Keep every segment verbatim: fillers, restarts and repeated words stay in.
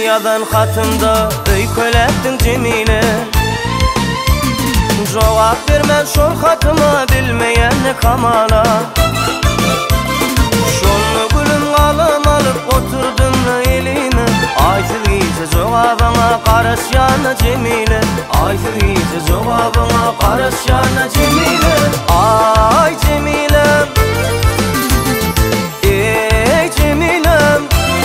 yazan hatında öykülettin Cemile. Cevap vermez şol hatıma bilmeyen ne kamala. Şolunu gülüm alım alıp oturdum eline. Aytır giyse cevabına karışyana Cemile. Aytır giyse cevabına karışyana Cemile. Ay Cemilem, ey Cemilem.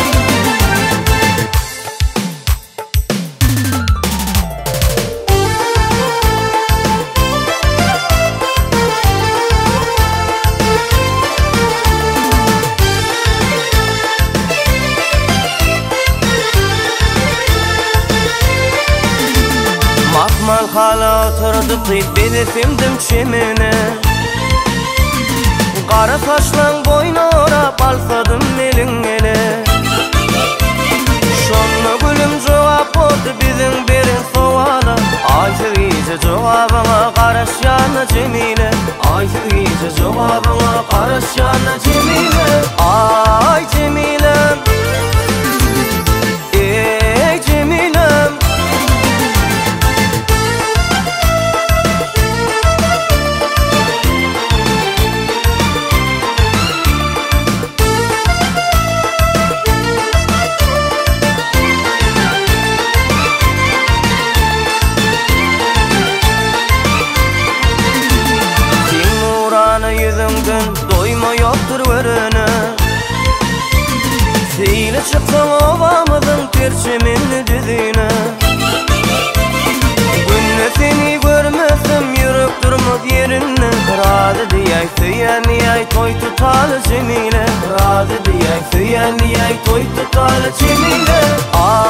Makmal hala oturduk deyip belirtimdim çimine. Kara taşlan boyna orap alsadım elin ele. Şonlu gülüm cevap oldu bizim birin suala. Aytır iyice cevabına karışyana Cemile. Aytır iyice cevabına karışyana Cemile. Ay Cemilem, ey Cemilem. Yüzünden doyma yoktur verene. Seyle çıksan ovamızın perçeminli düzine. Günle seni görmesem yürüp durmaz yerine. Razı diyey süyen diyey toy tutalı Cemile. Razı diyey süyen diyey toy tutalı Cemile.